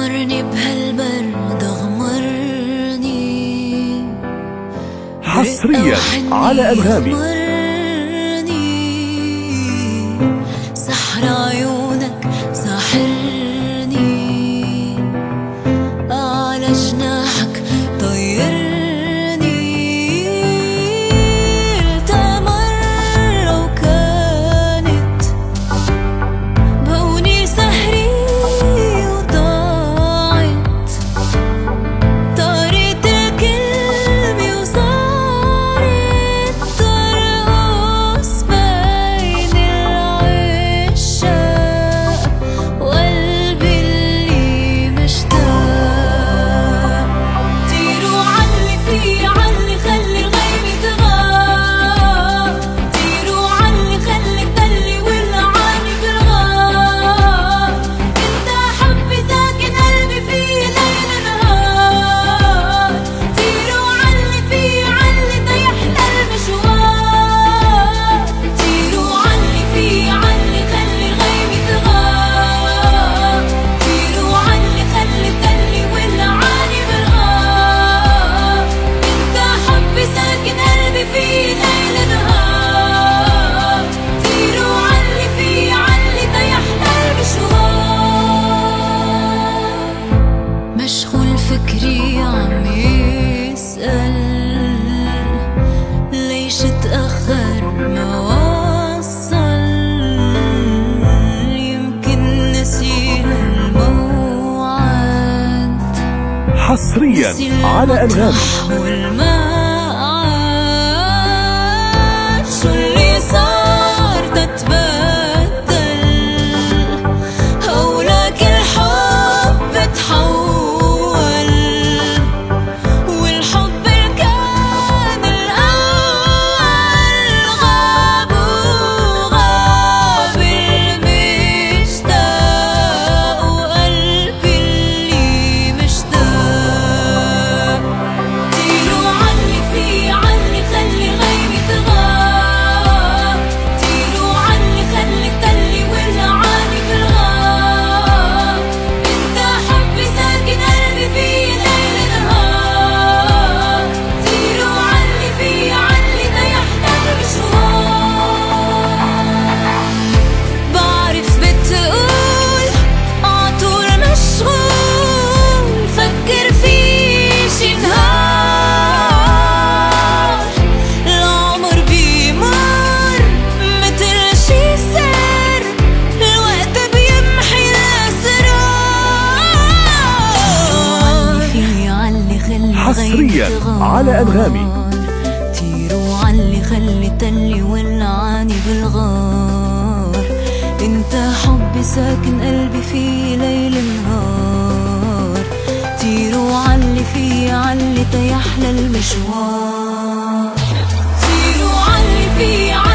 غمرني بهالبرد غمرني حصريا على أنغامي. سحر عيونك ساحرني، على جناحك طيرني. قلتها مرة وكانت بهوني سحري وضاعت، طارت الكلمة وصارت ترقص بين العشاق وقلبي اللي مشتاق. طيروا علي فيه علي خلي الغيمة تغاب، طيروا علي خلي التلي والعاني بالغاب. انت حبي ساكن قلبي فيه ليل نهار، طيروا علي فيه علي تيحلى المشوار. طيروا علي فيه علي خلي الغيمة تغاب، طيروا علي خلي التلي والعاني بالغاب. انت حبي ساكن قلبي فيه ليل نهار، طيروا علي فيه علي تيحلى المشوار. مشغول فكري عم يسأل ليش تأخر ما وصل، يمكن نسي الموعد، حصريا نسي على أنغامي. المطرح والمقعد. شو اللي صار تتبدل، هولاك الحب تحول، والحب اللي كان الأول غاب وغاب المشتاق وقلبي اللي مشتاق. طيروا علي فيه علي خلي الغيمة تغاب، طيروا علي خلي التلي والعاني بالغاب. انت حبي ساكن قلبي فيه ليل نهار، طيروا علي فيه علي تيحلى المشوار. بعرف بتقول عطول مشغول، فكر فيه شي نهار. العمر بيمر متل شي سر، الوقت بيمحي الأسرار. فيه علي خلي حصريا على أنغامي. طيروا علي خلي التلي والعاني بالغار. انت حبي ساكن قلبي فيه ليل نهار، طيروا علي فيه علي تيحلى المشوار. طيروا علي فيه